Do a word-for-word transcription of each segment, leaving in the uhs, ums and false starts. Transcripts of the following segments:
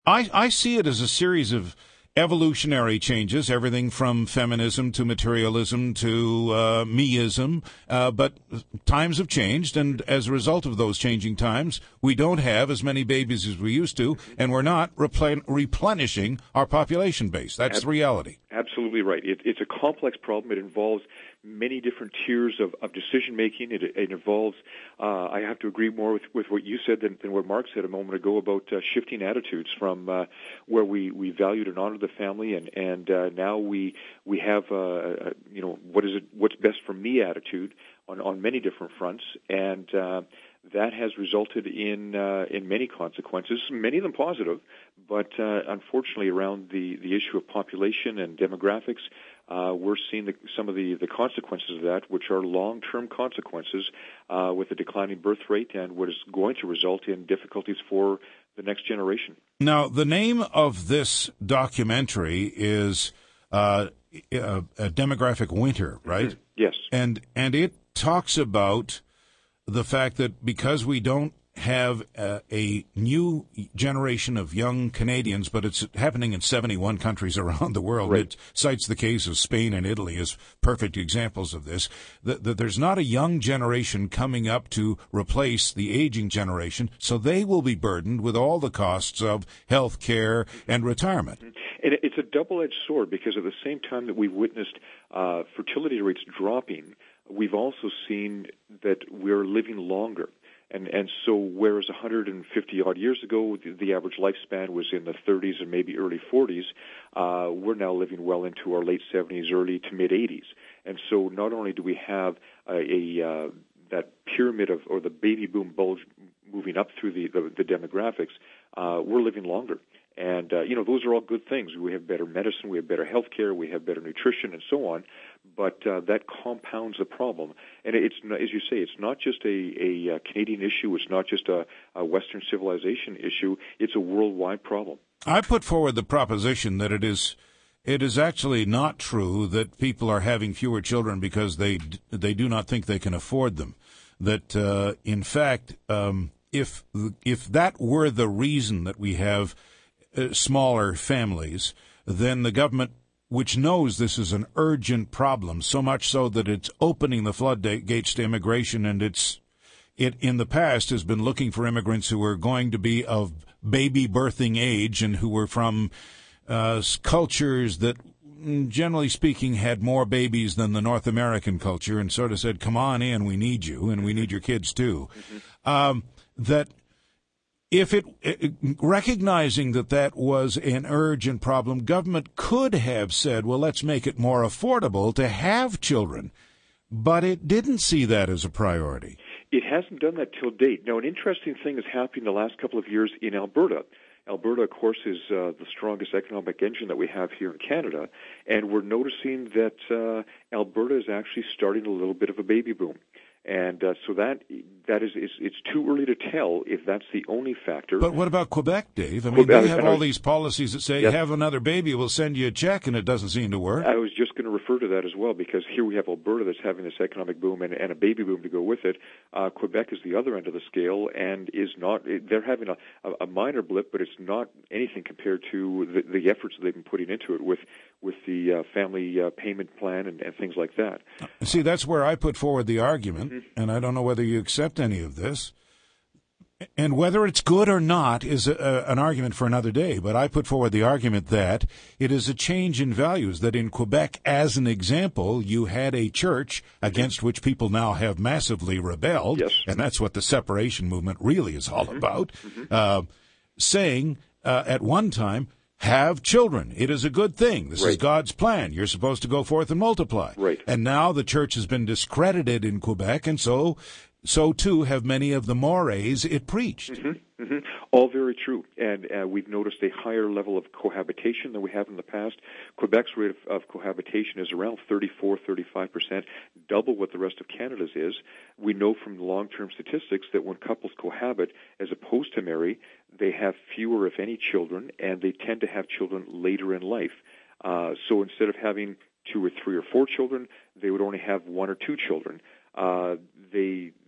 I, I see it as a series of evolutionary changes, everything from feminism to materialism to uh, meism, uh, but times have changed, and as a result of those changing times, we don't have as many babies as we used to, and we're not replen- replenishing our population base. That's Ab- the reality. Absolutely right. It, it's a complex problem. It involves many different tiers of, of decision-making. It, it involves, uh, I have to agree more with, with what you said than, than what Mark said a moment ago about uh, shifting attitudes from uh, where we, we valued and honored the family, and, and uh, now we we have, uh, uh, you know, what is it, what's best for me attitude on, on many different fronts, and uh, that has resulted in uh, in many consequences, many of them positive, but uh, unfortunately around the, the issue of population and demographics, uh, we're seeing the, some of the, the consequences of that, which are long-term consequences uh, with a declining birth rate and what is going to result in difficulties for the next generation. Now, the name of this documentary is uh, a, a Demographic Winter, right? Mm-hmm. Yes. And and it talks about the fact that because we don't have uh, a new generation of young Canadians, but it's happening in seventy-one countries around the world. Right. It cites the case of Spain and Italy as perfect examples of this, that, that there's not a young generation coming up to replace the aging generation, so they will be burdened with all the costs of health care and retirement. And it's a double-edged sword, because at the same time that we've witnessed uh, fertility rates dropping, we've also seen that we're living longer. And and so whereas one hundred fifty odd years ago, the, the average lifespan was in the thirties and maybe early forties, uh, we're now living well into our late seventies, early to mid eighties. And so not only do we have a, a uh, that pyramid of, or the baby boom bulge moving up through the, the, the demographics, uh, we're living longer. And, uh, you know, those are all good things. We have better medicine, we have better health care, we have better nutrition, and so on. But uh, that compounds the problem. And it's, as you say, it's not just a, a, a Canadian issue. It's not just a, a Western civilization issue. It's a worldwide problem. I put forward the proposition that it is it is actually not true that people are having fewer children because they they do not think they can afford them. That, uh, in fact, um, if if that were the reason that we have uh, smaller families, then the government, which knows this is an urgent problem, so much so that it's opening the floodgates to immigration, and it's it in the past has been looking for immigrants who are going to be of baby birthing age and who were from uh, cultures that, generally speaking, had more babies than the North American culture, and sort of said, come on in, we need you, and we need your kids too. Mm-hmm. Um, that if it, it, recognizing that that was an urgent problem, government could have said, well, let's make it more affordable to have children. But it didn't see that as a priority. It hasn't done that till date. Now, an interesting thing has happened the last couple of years in Alberta. Alberta, of course, is uh, the strongest economic engine that we have here in Canada, and we're noticing that uh, Alberta is actually starting a little bit of a baby boom. And uh, so that that is, is it's too early to tell if that's the only factor. But what about Quebec, Dave? I mean, Quebec, they have I all was, these policies that say, yes. have another baby, we'll send you a check, and it doesn't seem to work. I was just going to refer to that as well, because here we have Alberta that's having this economic boom and, and a baby boom to go with it. Uh, Quebec is the other end of the scale and is not, they're having a, a minor blip, but it's not anything compared to the, the efforts that they've been putting into it with, with the uh, family uh, payment plan and, and things like that. See, that's where I put forward the argument, mm-hmm. and I don't know whether you accept any of this. And whether it's good or not is a, a, an argument for another day, but I put forward the argument that it is a change in values, that in Quebec, as an example, you had a church against which people now have massively rebelled, yes. and that's what the separation movement really is all mm-hmm. about, mm-hmm. uh, saying uh, at one time, have children. It is a good thing. This right. is God's plan. You're supposed to go forth and multiply. Right. And now the church has been discredited in Quebec, and so so too have many of the mores it preached. Mm-hmm. Mm-hmm. All very true. And uh, we've noticed a higher level of cohabitation than we have in the past. Quebec's rate of, of cohabitation is around thirty-four, thirty-five percent, double what the rest of Canada's is. We know from long-term statistics that when couples cohabit, as opposed to marry, they have fewer, if any, children, and they tend to have children later in life. Uh, so instead of having two or three or four children, they would only have one or two children. Uh, they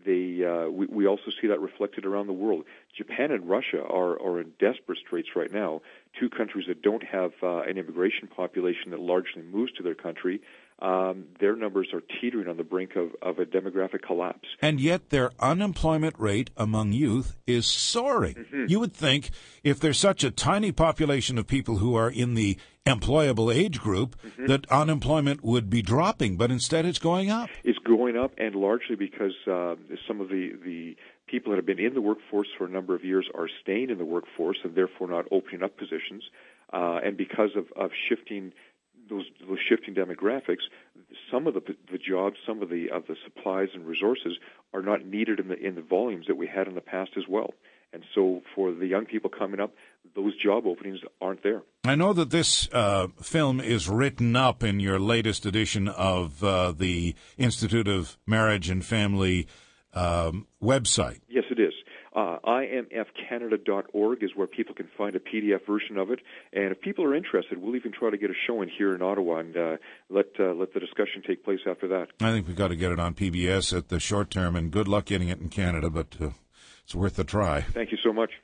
They uh, we, we also see that reflected around the world. Japan and Russia are, are in desperate straits right now, two countries that don't have uh, an immigration population that largely moves to their country. Um, their numbers are teetering on the brink of, of a demographic collapse. And yet their unemployment rate among youth is soaring. Mm-hmm. You would think if there's such a tiny population of people who are in the employable age group, mm-hmm. that unemployment would be dropping, but instead it's going up. It's going up, and largely because uh, some of the, the people that have been in the workforce for a number of years are staying in the workforce and therefore not opening up positions, uh, and because of, of shifting Those, those shifting demographics, some of the the jobs, some of the of the supplies and resources are not needed in the in the volumes that we had in the past as well. And so, for the young people coming up, those job openings aren't there. I know that this uh, film is written up in your latest edition of uh, the Institute of Marriage and Family um, website. Yes, it is. Uh, I M F Canada dot org is where people can find a P D F version of it. And if people are interested, we'll even try to get a showing here in Ottawa and uh, let uh, let the discussion take place after that. I think we've got to get it on P B S at the short term, and good luck getting it in Canada, but uh, it's worth a try. Thank you so much.